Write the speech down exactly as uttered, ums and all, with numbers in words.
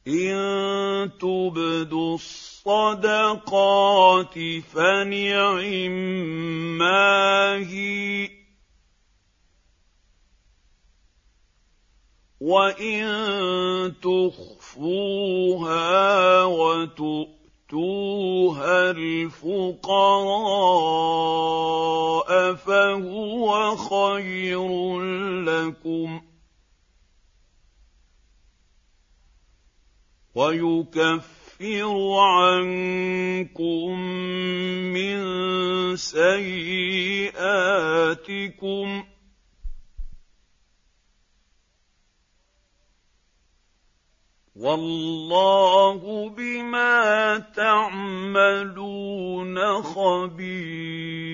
إِن تُبْدُوا الصَّدَقَاتِ فَنِعِمَّا هِيَ ۖ وَإِن تُخْفُوهَا وَتُؤْتُوهَا الْفُقَرَاءَ فَهُوَ خَيْرٌ لَّكُمْ ۚ وَيُكَفِّرُ عَنكُم مِّن سَيِّئَاتِكُمْ ۗ وَاللَّهُ بِمَا تَعْمَلُونَ خَبِيرٌ.